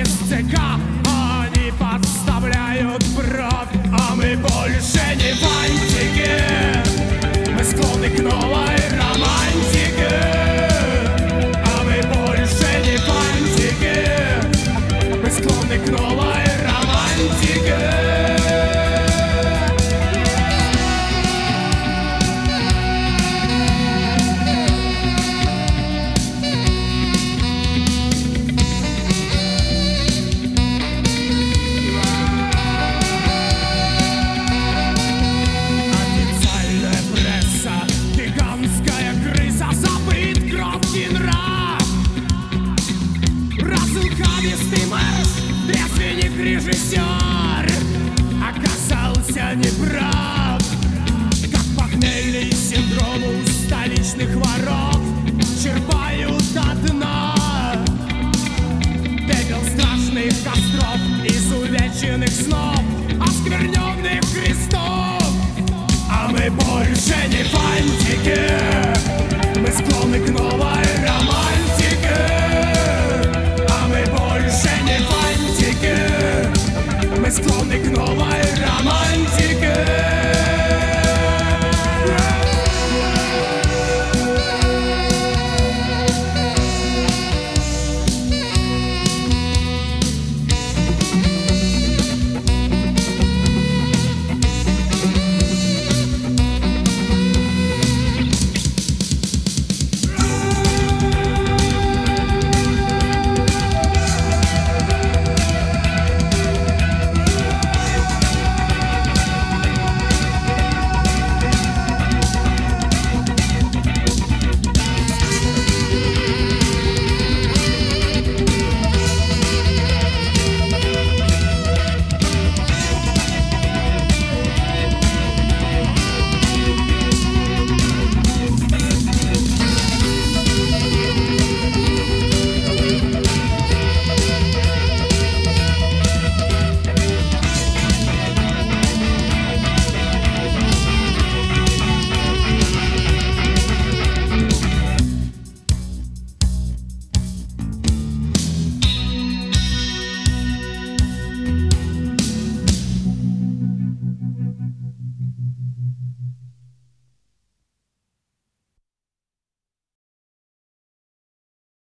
из ЦК, они подставляют бровь. А мы больше не фантики, мы склонны к новой романтике. А мы больше не фантики, мы склонны к новой романтике. Режиссер оказался неправ, как похмельный синдром у столичных воров черпают до дна пепел страшных костров, изувеченных снов, оскверненных крестов. А мы больше не фантики, мы склонны к новой